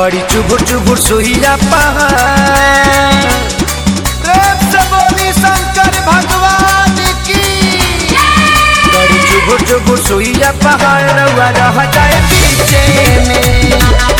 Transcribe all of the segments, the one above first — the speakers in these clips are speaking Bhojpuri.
गड़ी चुबुर चुबुर सुइया पहाड़ प्रेम से बोली शंकर भगवान की। गड़ी चुबुर चुबुर सुइया पहाड़ रउआ रह जाए पीछे में।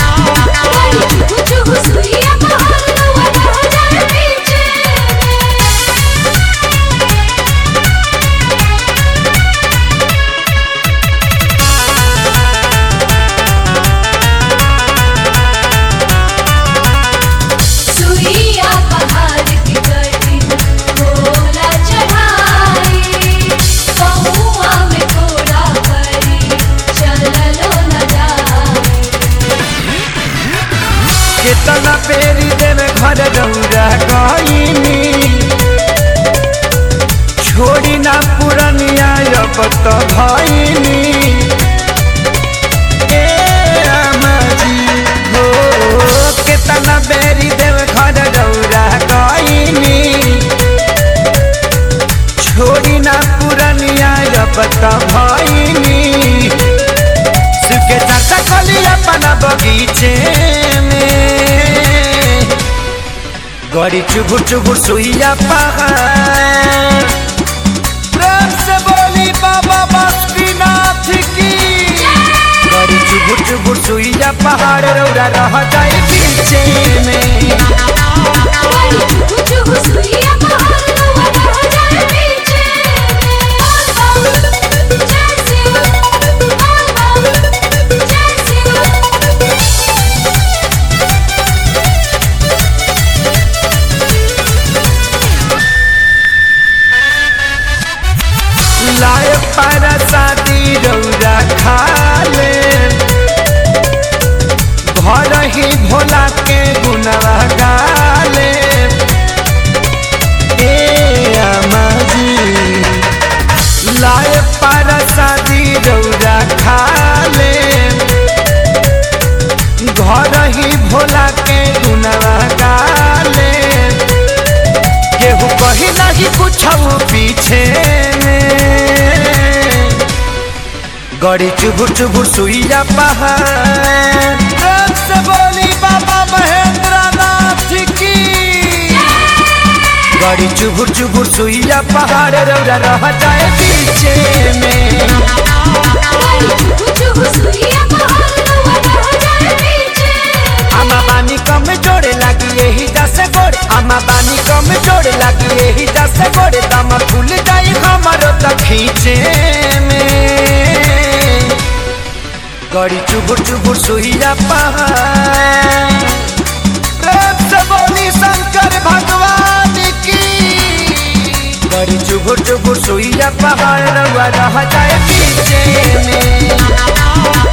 कितना पेरी देवे घर दौरा गईनी छोड़ी ना पुरनिया अब तो भईनी। हो कितना पेरी देवे घर दौरा गईनी छोड़ी ना पुरनिया अब तो भईनी। सुके चाचा कली अपना बगीचे गड़ी चुबुर चुबुर सुइया पहाड़ प्रेम से बोली बाबा बासुकीनाथ की। गड़ी चुबुर चुबुर सुइया पहाड़ रउरा रह जाए पीछे में। लाए पारा शादी रउरा खाले घर ही भोला के गुनवा गाले। लाए पारा शादी रउरा खाले घर ही भोला के गुनवा गाले। केहू कही नहीं कुछ पीछे गड़ी चुबुर चुबुर सुइया पहाड़ प्रेम से बोली बाबा महेंद्र नाथ की। गड़ी चुबुर चुबुर सुइया पहाड़ रउरा रह जाए पीछे में। आमा बानी कम जोड़े लगी यही दस गोड़ आमा बानी कम जोड़े लगी यही दस गोड़ दम फूल जाई हमारो तो खींचे में। गड़ी चुबुर चुबुर सुइया पहाड़ प्रेम से बोली शंकर भगवान की। गड़ी चुबुर चुबुर सुइया पहाड़ रउआ रह जाए पीछे में।